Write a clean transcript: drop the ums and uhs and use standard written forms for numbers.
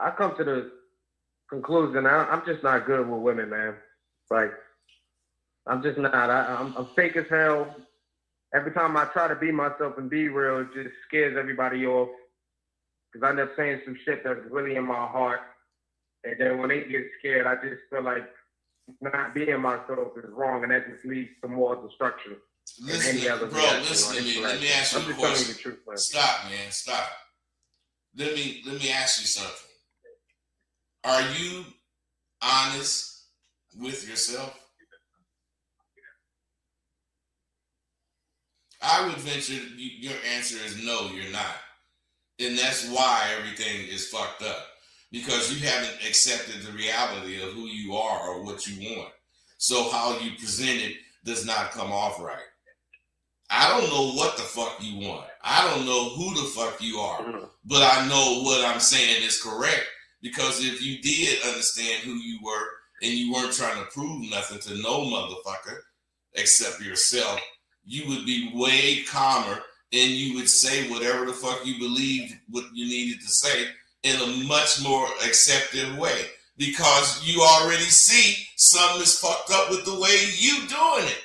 I come to the conclusion I'm just not good with women, man. Like I'm just not. I'm fake as hell. Every time I try to be myself and be real, it just scares everybody off. Because I end up saying some shit that's really in my heart. And then when they get scared, I just feel like not being myself is wrong, and that just leads to more destruction. Listen, any other bro, listen to me. Let me ask you a question. Stop, man. Stop. Let me ask you something. Are you honest with yourself? I would venture your answer is no, you're not. And that's why everything is fucked up. Because you haven't accepted the reality of who you are or what you want. So how you present it does not come off right. I don't know what the fuck you want. I don't know who the fuck you are. But I know what I'm saying is correct. Because if you did understand who you were and you weren't trying to prove nothing to no motherfucker except yourself, you would be way calmer and you would say whatever the fuck you believed what you needed to say in a much more accepted way. Because you already see something is fucked up with the way you doing it.